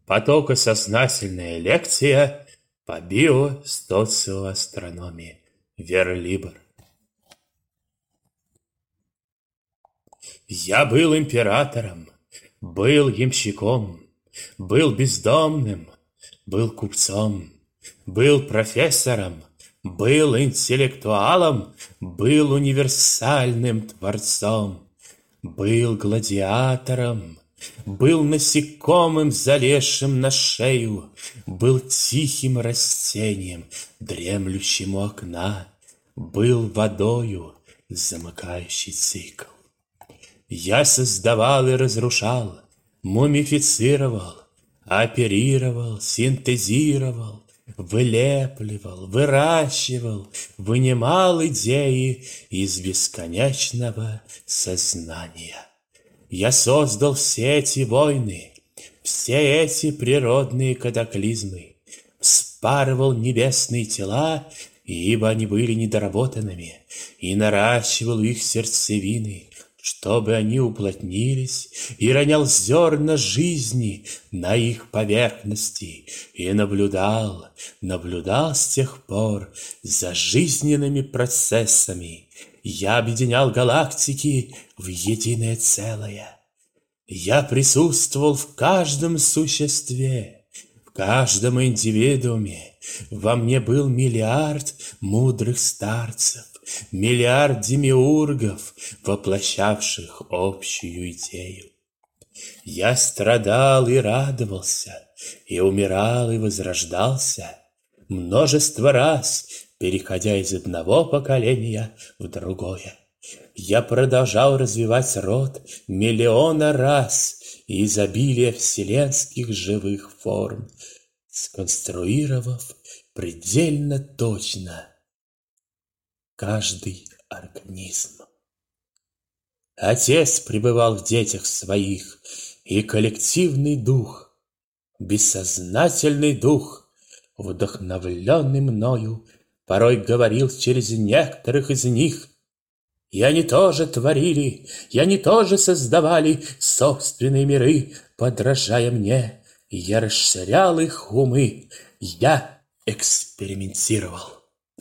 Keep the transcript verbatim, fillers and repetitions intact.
Потокосознательная лекция по биосоциоастрономии. Верлибр. Я был императором, был ямщиком, был бездомным, был купцом, был профессором, был интеллектуалом, был универсальным творцом, был гладиатором, был насекомым, залезшим на шею, был тихим растением, дремлющим у окна, был водою, замыкающий цикл. Я создавал и разрушал, мумифицировал, оперировал, синтезировал, вылепливал, выращивал, вынимал идеи из бесконечного сознания. Я создал все эти войны, все эти природные катаклизмы, вспарывал небесные тела, ибо они были недоработанными, и наращивал их сердцевины, чтобы они уплотнились, и ронял зерна жизни на их поверхности, и наблюдал, наблюдал с тех пор за жизненными процессами. Я объединял галактики в единое целое. Я присутствовал в каждом существе, в каждом индивидууме. Во мне был миллиард мудрых старцев, миллиард демиургов, воплощавших общую идею. Я страдал и радовался, и умирал и возрождался множество раз, переходя из одного поколения в другое. Я продолжал развивать род миллиона раз и изобилие вселенских живых форм, сконструировав предельно точно каждый организм. Отец пребывал в детях своих, и коллективный дух, бессознательный дух, вдохновленный мною, порой говорил через некоторых из них: и они тоже творили, и они тоже создавали собственные миры, подражая мне, и я расширял их умы, я экспериментировал.